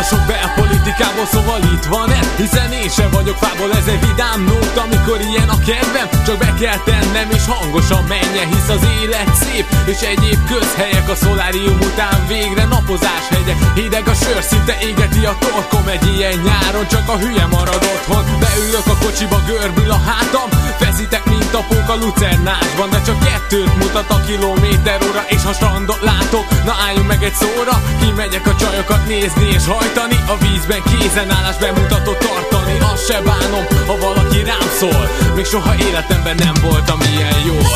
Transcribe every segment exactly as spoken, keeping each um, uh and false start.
a sok belpolitikából, szóval itt van ez, hiszen én sem vagyok fából. Ez egy vidám nót, amikor ilyen a kedvem, csak be kell tennem és hangosan menjen, hisz az élet szép, és egyéb közhelyek. A szolárium után végre napozás hegyek, hideg a sör, szinte égeti a torkom. Egy ilyen nyáron csak a hülye marad otthon. Beülök a kocsiba, görbül a hátam, feszítek mint a pók a lucernásban, de csak kettőt mutat a kilométer óra. És ha strandot látok, na álljunk meg egy szóra, kimegyek a csajokat nézni és hajtani, a vízben kézenállás bemutatót tartani. Azt se bánom, ha valaki rám szól, még soha életemben nem voltam ilyen jól.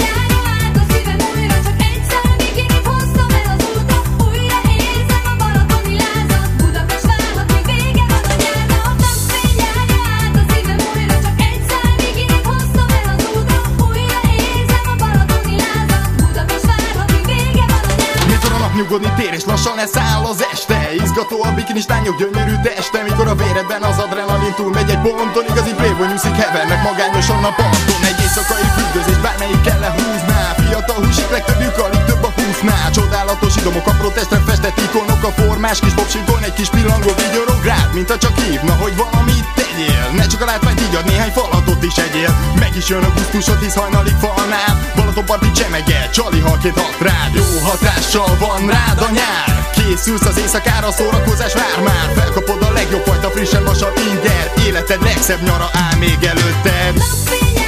Nyugodni tér és lassan leszáll az este. Izgató a bikinis lányok gyönyörű teste, mikor a véredben az adrenalin túl megy egy ponton. Igazi playboy nyúszik, hevernek magányosan a parton. Egy éjszakai függözés, bármelyikkel lehúzná. Fiatal húsik, legtöbbjük alig több a húsznál. Csodálatos idomok, apró testre festett ikonok, a formás kis popsikon egy kis pillangó vigyorog rád, mint a csak hívna, hogy valamit tegyél. Ne csak a látványt ígyad, néhány falatot is egyél. Meg is jön a gusztusod, hisz hajnalig falnál. Balatonparti csemege, csali halkét hat rád. Jó hatással van rád a nyár. Készülsz az éjszakára, a szórakozás vár már. Felkapod a legjobb fajta, frissen vasabb inger. Életed legszebb nyara áll még előtted.